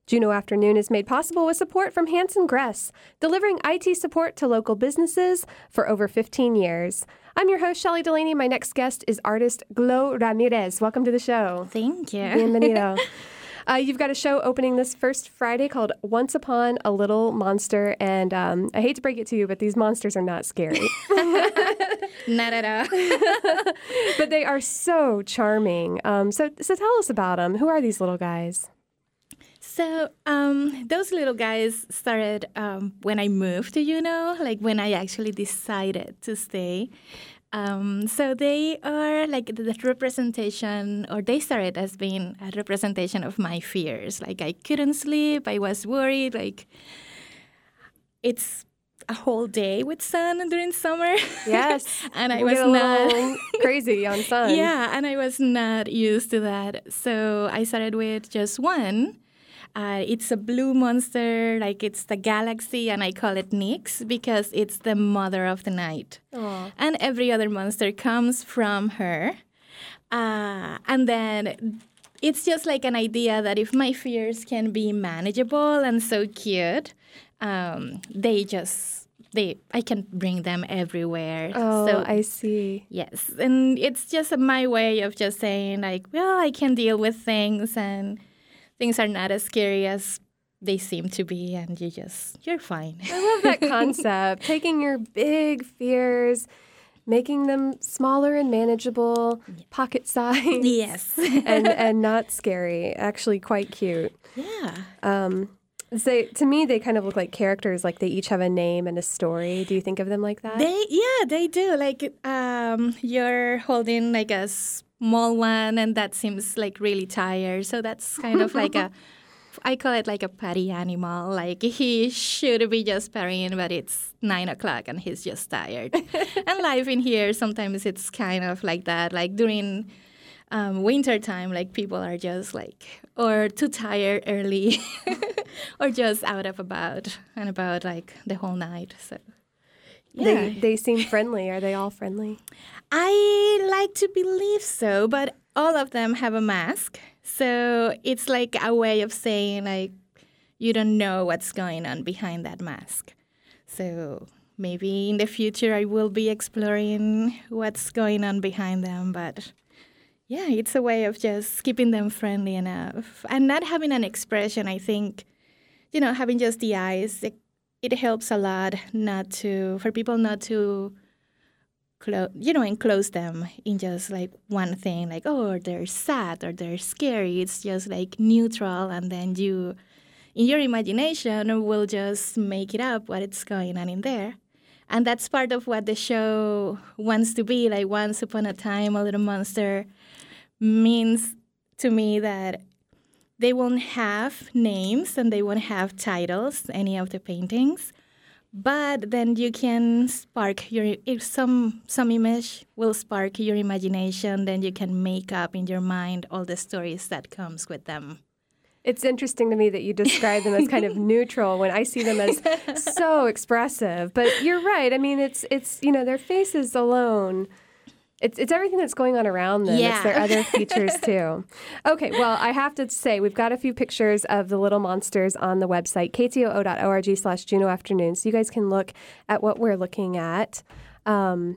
Juneau Afternoon is made possible with support from Hanson Gress, delivering IT support to local businesses for over 15 years. I'm your host, Shelley Delaney. My next guest is artist Glo Ramirez. Welcome to the show. Thank you. Bienvenido. You've got a show opening this first Friday called Once Upon a Little Monster, and I hate to break it to you, but these monsters are not scary. Not at all. But they are so charming. So tell us about them. Who are these little guys? So those little guys started when I moved to Juneau, like when I actually decided to stay. So they are like the representation, or they started as being a representation of my fears. Like I couldn't sleep, I was worried, like it's a whole day with sun during summer. Yes. And I You was get a not little crazy on sun. Yeah, and I was not used to that. So I started with just one. It's a blue monster, like it's the galaxy, and I call it Nyx because it's the mother of the night. Aww. And every other monster comes from her. And then it's just like an idea that if my fears can be manageable and so cute, I can bring them everywhere. Oh, so, I see. yes, and it's just my way of just saying like, well, I can deal with things and things are not as scary as they seem to be, and you're fine. I love that concept. Taking your big fears, making them smaller and manageable, pocket size. Yes. and not scary. Actually quite cute. Yeah. To me, they kind of look like characters, like they each have a name and a story. Do you think of them like that? They do. Like you're holding like a small one, and that seems like really tired. So that's kind of like I call it like a party animal. Like he should be just partying, but it's 9 o'clock and he's just tired. And life in here, sometimes it's kind of like that. Like during winter time, like people are just like, or too tired early, or just out of about like the whole night. So yeah. They seem friendly. Are they all friendly? I like to believe so, but all of them have a mask. So it's like a way of saying, like, you don't know what's going on behind that mask. So maybe in the future I will be exploring what's going on behind them. But yeah, it's a way of just keeping them friendly enough. And not having an expression, I think, having just the eyes, it helps a lot for people not to enclose them in just like one thing, like, oh, they're sad or they're scary. It's just like neutral, and then you, in your imagination, will just make it up what it's going on in there. And that's part of what the show wants to be. Like Once Upon a Time, a Little Monster means to me that they won't have names and they won't have titles, any of the paintings. But then you can spark if some image will spark your imagination, then you can make up in your mind all the stories that comes with them. It's interesting to me that you describe them as kind of neutral when I see them as so expressive. But you're right. I mean, it's their faces alone. It's everything that's going on around them. Yeah. It's their other features, too. Okay, well, I have to say, we've got a few pictures of the little monsters on the website, ktoo.org/Juneau Afternoon, so you guys can look at what we're looking at. I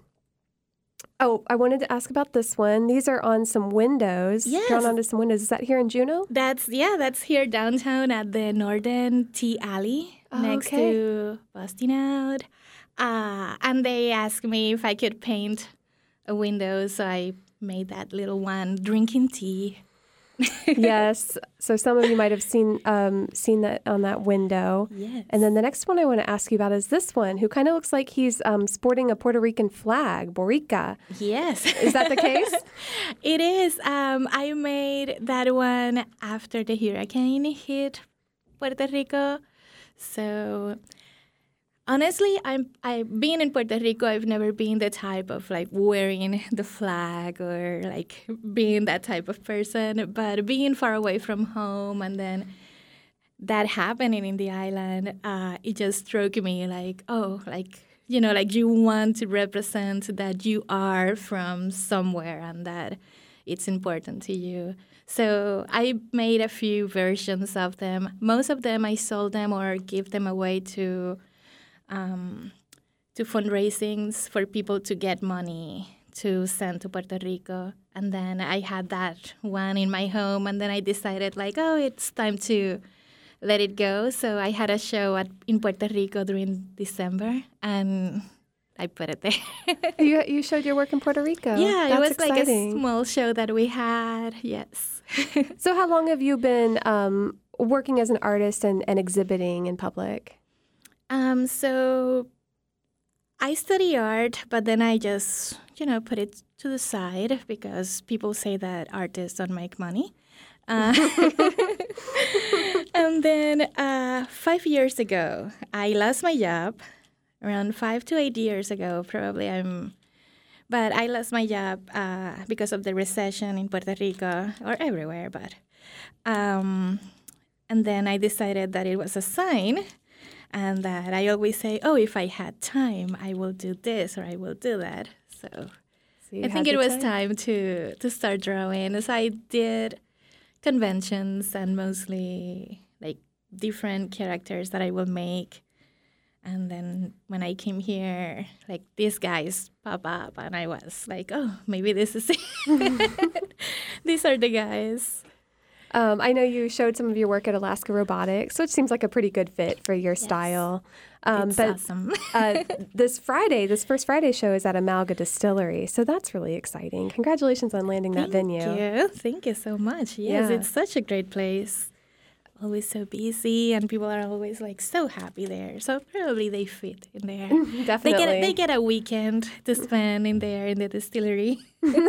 wanted to ask about this one. These are on some windows, yes. drawn onto some windows. Is that here in Juneau? That's here downtown at the Northern Tea Alley next to Busting Out. And they asked me if I could paint a window, so I made that little one drinking tea. Yes. So some of you might have seen that on that window. Yes. And then the next one I want to ask you about is this one, who kind of looks like he's sporting a Puerto Rican flag, Borica. Yes. Is that the case? It is. I made that one after the hurricane hit Puerto Rico. So honestly, I being in Puerto Rico, I've never been the type of like wearing the flag or like being that type of person. But being far away from home and then that happening in the island, it just struck me like, oh, like, like you want to represent that you are from somewhere and that it's important to you. So I made a few versions of them. Most of them I sold them or give them away to fundraisings for people to get money to send to Puerto Rico. And then I had that one in my home, and then I decided it's time to let it go. So I had a show in Puerto Rico during December, and I put it there. You showed your work in Puerto Rico. Yeah, That's it was exciting. like a small show that we had, yes. So how long have you been working as an artist and exhibiting in public? So I study art, but then I just, put it to the side because people say that artists don't make money. And then 5 years ago, I lost my job. Around 5 to 8 years ago, probably but I lost my job because of the recession in Puerto Rico or everywhere. But and then I decided that it was a sign, and that I always say, "Oh, if I had time, I will do this or I will do that." So I think it was time to start drawing. So I did conventions and mostly like different characters that I will make. And then when I came here, like these guys pop up, and I was like, "Oh, maybe this is it." These are the guys. I know you showed some of your work at Alaska Robotics, which seems like a pretty good fit for your style. It's awesome. This first Friday show is at Amalga Distillery, so that's really exciting. Congratulations on landing that venue. Thank you so much. Yes, It's such a great place. Always so busy, and people are always like so happy there. So probably they fit in there. Definitely, they get a weekend to spend in there in the distillery.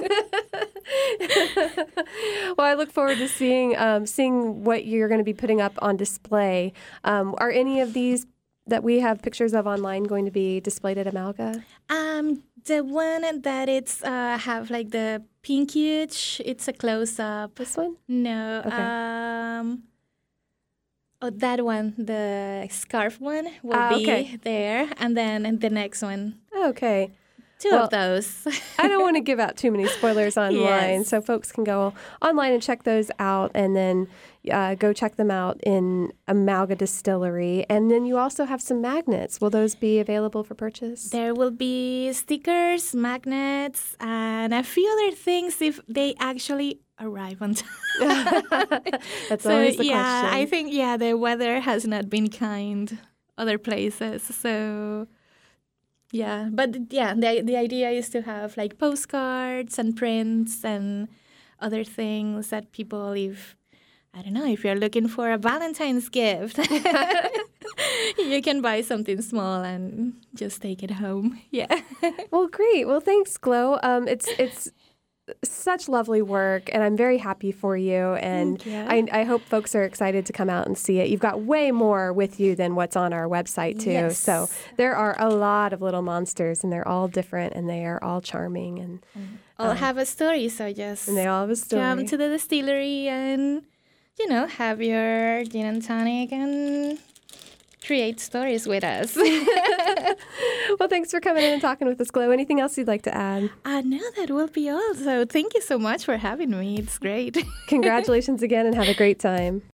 Well, I look forward to seeing what you're going to be putting up on display. Are any of these that we have pictures of online going to be displayed at Amalga? The one that it's have like the pinkish, it's a close up. This one? No. Okay. Oh, that one, the scarf one, will be there. And then the next one. Okay. Two of those. I don't want to give out too many spoilers online, so folks can go online and check those out, and then go check them out in Amalga Distillery. And then you also have some magnets. Will those be available for purchase? There will be stickers, magnets, and a few other things if they actually arrive on time. That's always the question. I think, the weather has not been kind other places, so... Yeah, but the idea is to have like postcards and prints and other things that people, if you're looking for a Valentine's gift, you can buy something small and just take it home. Yeah. Well, great. Well, thanks, Glo. It's such lovely work, and I'm very happy for you. And I hope folks are excited to come out and see it. You've got way more with you than what's on our website, too. Yes. So there are a lot of little monsters, and they're all different, and they are all charming. And all have a story, so just and they all have a story. Come to the distillery and, have your gin and tonic and create stories with us. Well, thanks for coming in and talking with us, Glo. Anything else you'd like to add? No, that will be all. So thank you so much for having me. It's great. Congratulations again, and have a great time.